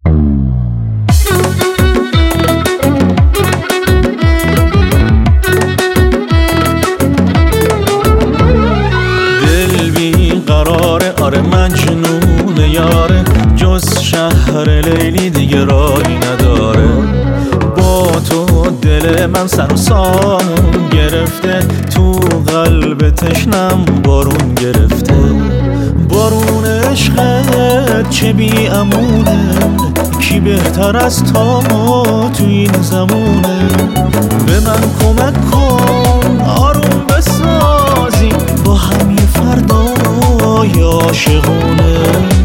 دل بی قراره، آره مجنون یاره، جز شهر لیلی دیگه راهی نداره. با تو دل من سر و سامون گرفته، تو قلب تشنم بارون گرفته. بارون عشقت چه بی امونه، کی بهتر از تو این زمونه. به من کمک کن آروم بسازی با هم یه فردای عاشقونه.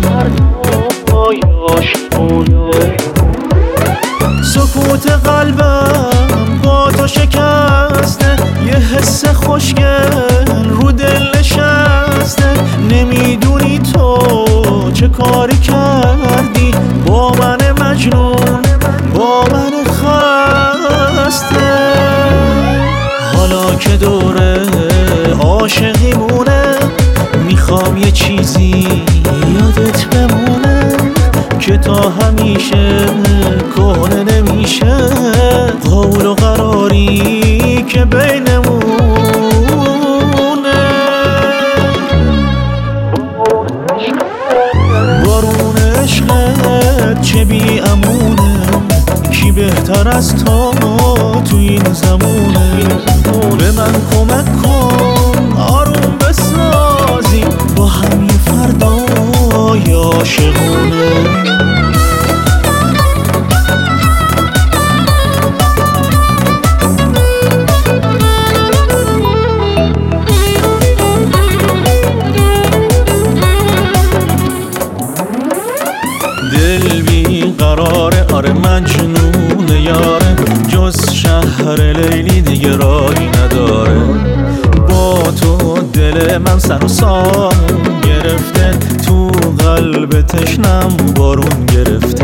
سکوت قلبم با تو شکسته، یه حس خوشگل رو دل نشسته. نمیدونی تو چه کاری کردی با من مجنون، با من خسته. حالا که دوره عاشقیمونه، میخوام یه چیزی یادت بمونه که تا همیشه کهنه نمیشه. قول و قراری که بینمونه. بارون عشقت چه بی امونه، کی بهتر از تو این زمونه. به من کمک کن آروم بسازی با هم یه فردای عاشقونه. دل بی قراره، آره مجنون یاره، جز شهر لیلی دیگه راهی نداره. با تو دل من سر و سامون گرفته، تو قلب تشنم بارون گرفته.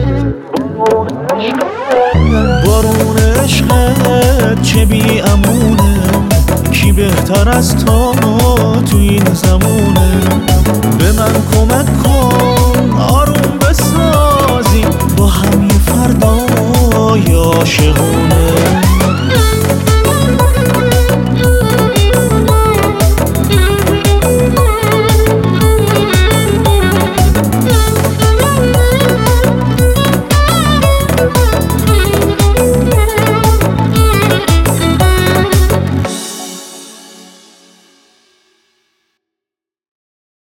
بارون عشقت چه بی امونه، کی بهتر از تو این زمونه. به من کمک کن آروم بسازی با هم یه فردای عاشقونه.